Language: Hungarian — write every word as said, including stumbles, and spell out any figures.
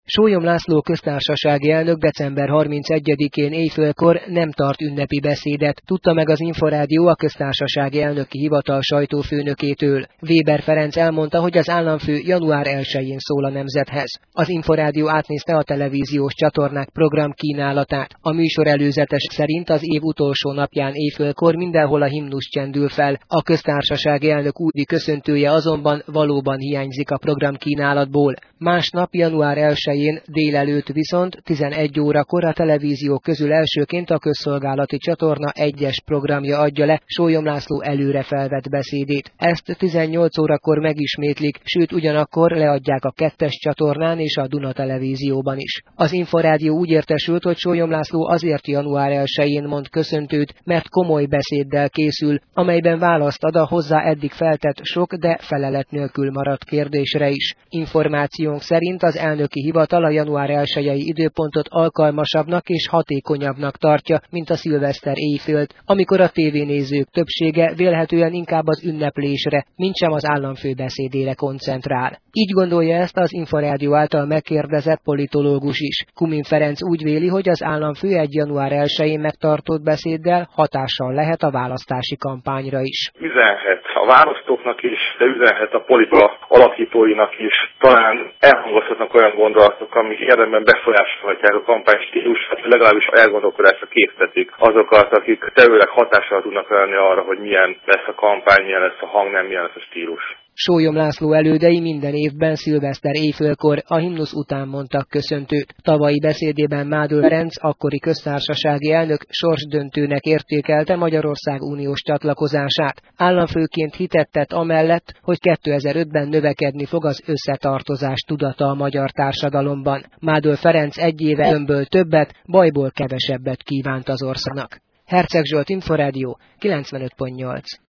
Sólyom László köztársasági elnök december harmincegyedikén éjfélkor nem tart ünnepi beszédet, tudta meg az Inforádió a köztársasági elnöki hivatal sajtófőnökétől. Weber Ferenc elmondta, hogy az államfő január elsején szól a nemzethez. Az Inforádió átnézte a televíziós csatornák programkínálatát. A műsor előzetes szerint az év utolsó napján éjfélkor mindenhol a himnusz csendül fel. A köztársasági elnök úti köszöntője azonban valóban hiányzik a programkínálatból. Másnap január elsején délelőtt viszont tizenegy órakor a televíziók közül elsőként a közszolgálati csatorna egyes programja adja le Sólyom László előre felvett beszédét. Ezt tizennyolc órakor megismétlik, sőt ugyanakkor leadják a kettes csatornán és a Duna televízióban is. Az Inforádió úgy értesült, hogy Sólyom László azért január elsején mond köszöntőt, mert komoly beszéddel készül, amelyben választ ad a hozzá eddig feltett sok, de felelet nélkül maradt kérdésre is. Információnk szerint az elnöki hivatal a január elsejei időpontot alkalmasabbnak és hatékonyabbnak tartja, mint a szilveszter éjfélt, amikor a tévénézők többsége vélhetően inkább az ünneplésre, mintsem az államfő beszédére koncentrál. Így gondolja ezt az Inforádió által megkérdezett politológus is. Kumin Ferenc úgy véli, hogy az államfő egy január elsején megtartott beszéddel hatással lehet a választási kampányra is. Üzenhet a választóknak is, de üzenhet a politika alakítóinak is. Talán elhangozhatnak olyan gondolatok, amik érdemben befolyásolhatják a kampány stílusát, legalábbis elgondolkodásra késztetik azokat, akik tevőleg hatással tudnak lenni arra, hogy milyen lesz a kampány, milyen lesz a hangnem, milyen lesz a stílus. Sólyom László elődei minden évben szilveszter éjfélkor a himnusz után mondtak köszöntőt. Tavalyi beszédében Mádl Ferenc, akkori köztársasági elnök sorsdöntőnek értékelte Magyarország uniós csatlakozását. Államfőként hitet tett amellett, hogy kétezer-ötben növekedni fog az összetartozás tudata a magyar társadalomban. Mádl Ferenc egy éve önből többet, bajból kevesebbet kívánt az országnak. Herceg Zsolt, Inforádió, kilencvenöt pont nyolc.